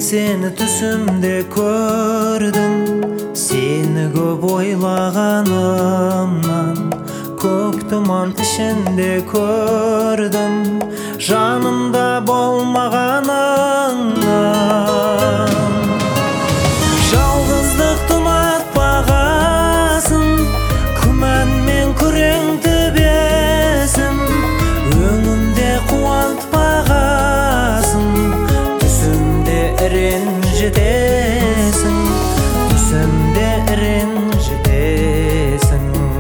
seni түсімде көрдім, сені көп ойлағанымнан, көк тұман ішінде көрдім, жанымда болмағаныңнан. Жалғыздықты ұнатпағасың, күмән мен күрең төбесің, өңімде қуантпағасың, түсімде ренжітесің, түсімде ренжітесің.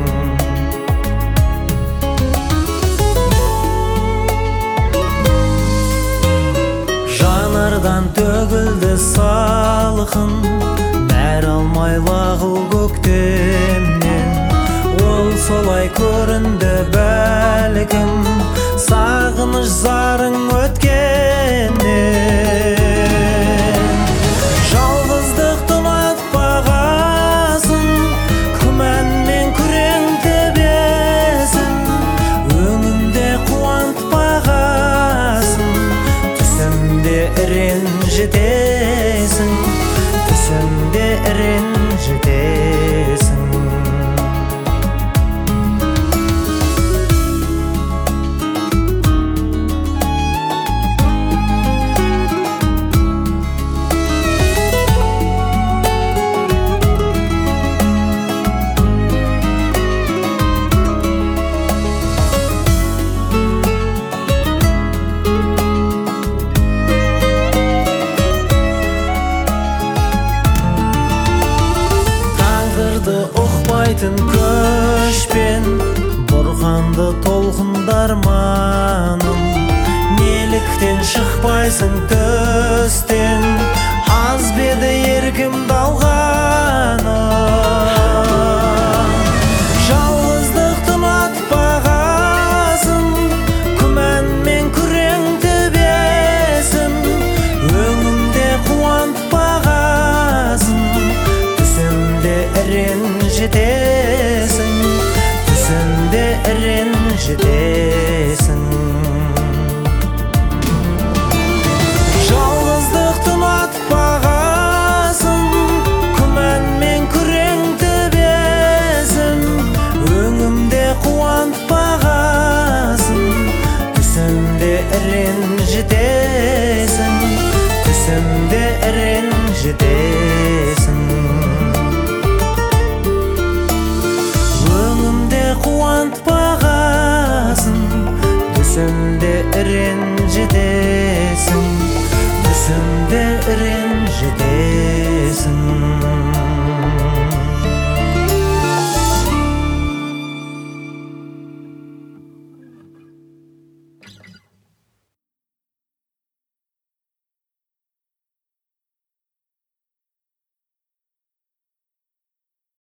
Жанардан төгілді салқын, нәр алмай лағыл көктемнен, ол солай көрінді бәлкім, сағыныш зарың өткеннен. Жалғыздықты ұнатпағасың, күмән мен күрең төбесің, өңімде қуантпағасың, түсімде ренжітесің, түсімде ренжітесің. Ұқпайтын көшпен бұрғанды толқындар маным, неліктен шықпайсың төстен, аз беді еркімді алғаным. Жалғыздықты ұнатпағасың, күмән мен күрең төбесің, өңімде қуантпағасың, түсімде ренжітесің, түсімде ренжітесің. Жалғыздықты ұнатпағасың, күмән мен күрең төбесің, өңімде қуантпағасың, түсімде ренжітесің, түсімде ренжітесің. Қуантпағасың, түсімде ренжітесің, түсімде ренжітесің.